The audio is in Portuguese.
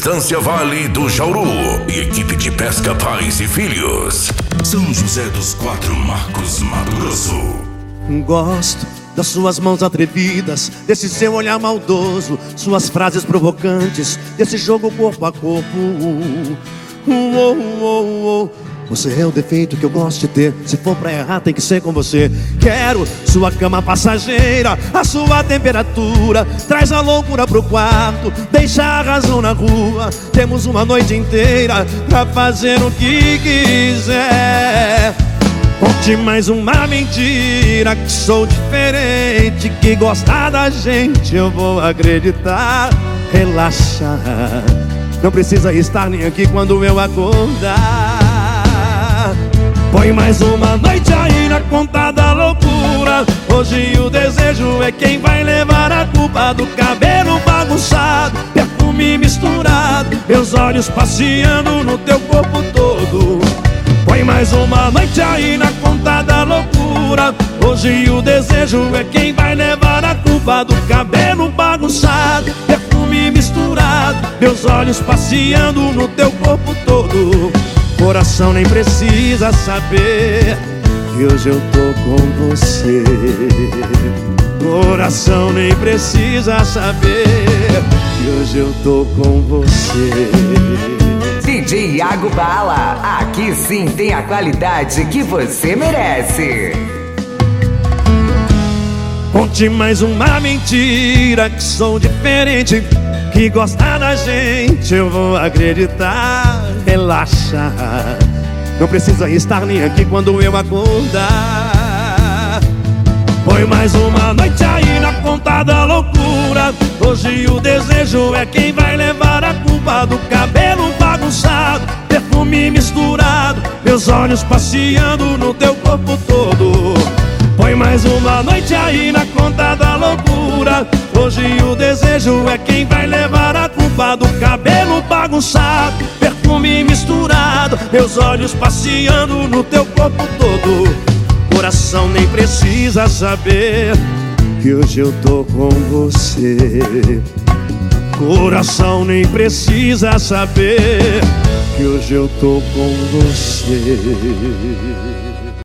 Estância Vale do Jauru e equipe de pesca Pais e Filhos. São José dos Quatro Marcos, Mato Grosso. Gosto das suas mãos atrevidas, desse seu olhar maldoso, suas frases provocantes, desse jogo corpo a corpo. Você é o defeito que eu gosto de ter. Se for pra errar tem que ser com você. Quero sua cama passageira, a sua temperatura. Traz a loucura pro quarto, deixa a razão na rua. Temos uma noite inteira pra fazer o que quiser. Conte mais uma mentira, que sou diferente, que gostar da gente eu vou acreditar. Relaxa, não precisa estar nem aqui quando eu acordar. Põe mais uma noite aí na conta da loucura. Hoje o desejo é quem vai levar a culpa do cabelo bagunçado, perfume misturado, meus olhos passeando no teu corpo todo. Põe mais uma noite aí na conta da loucura. Hoje o desejo é quem vai levar a culpa do cabelo bagunçado, perfume misturado, meus olhos passeando no teu corpo todo. Coração nem precisa saber que hoje eu tô com você. Coração nem precisa saber que hoje eu tô com você. DJ Iago Bala, aqui sim tem a qualidade que você merece. Conte mais uma mentira, que sou diferente, que gosta da gente eu vou acreditar. Relaxa, não precisa estar nem aqui quando eu acordar. Põe mais uma noite aí na conta da loucura. Hoje o desejo é quem vai levar a culpa do cabelo bagunçado, perfume misturado, meus olhos passeando no teu corpo todo. Põe mais uma noite aí na conta da loucura. Hoje o desejo é quem vai levar a culpa do cabelo bagunçado, perfume misturado, meus olhos passeando no teu corpo todo. Coração nem precisa saber que hoje eu tô com você. Coração nem precisa saber que hoje eu tô com você.